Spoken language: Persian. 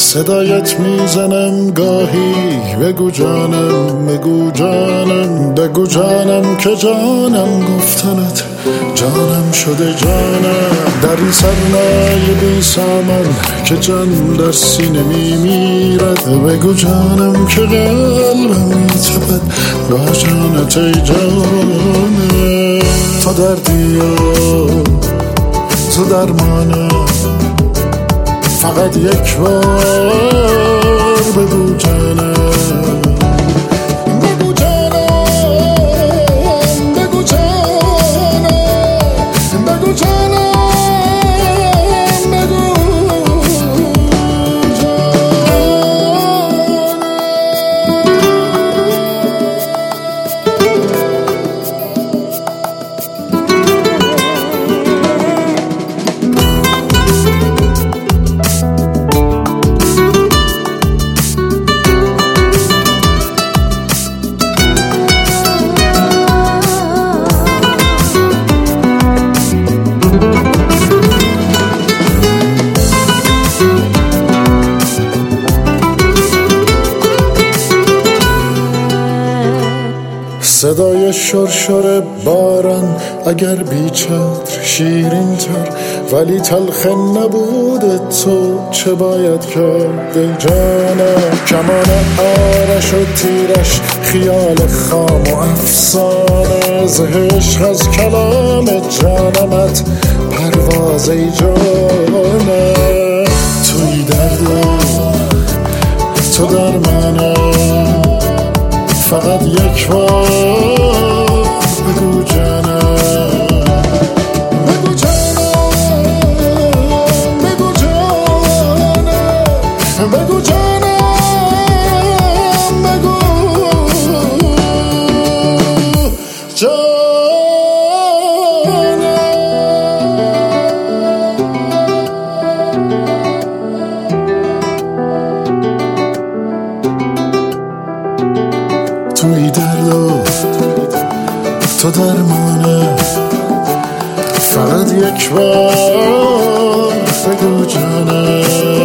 صدایت میزنم گاهی بگو جانم، بگو جانم، بگو جانم که جانم گفتنت جانم شده جانم. در این سرمایه بی سامان که جان در سینه میمیرد، بگو جانم که قلبم میتپد با جانت ای جانم. تو دردی و تو درمانم، فقط یک بار بگو جانم، بگو جانم، بگو جانم، بگو جانم، بگو صدای شرشر باران اگر بیچتر شیرین تر، ولی تلخ نبود تو چه باید کرد ای جانم. کمان آرش و تیرش خیال خام و افسانه، زهش از کلام جانمت پرواز ای جانم. توی درد و تو درمانم، فقط یک بار بگو جانم، بگو جانم، بگو جانم، بگو جانم، بگو توی درد و تو درمانه، فقط یک بار بگو جانم.